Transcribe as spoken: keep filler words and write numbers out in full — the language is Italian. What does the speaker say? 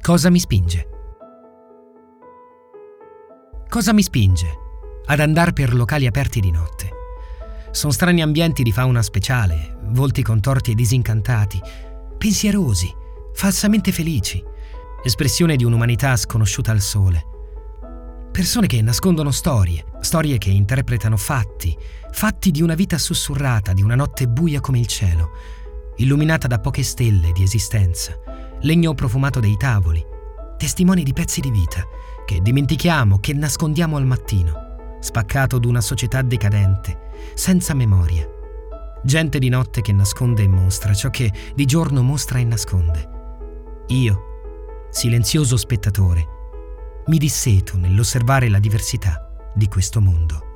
Cosa mi spinge? Cosa mi spinge ad andare per locali aperti di notte? Sono strani ambienti di fauna speciale, volti contorti e disincantati, pensierosi, falsamente felici, espressione di un'umanità sconosciuta al sole. Persone che nascondono storie, storie che interpretano fatti, fatti di una vita sussurrata, di una notte buia come il cielo, illuminata da poche stelle di esistenza, legno profumato dei tavoli, testimoni di pezzi di vita che dimentichiamo, che nascondiamo al mattino, spaccato d'una società decadente, senza memoria. Gente di notte che nasconde e mostra ciò che di giorno mostra e nasconde. Io, silenzioso spettatore, mi disseto nell'osservare la diversità di questo mondo.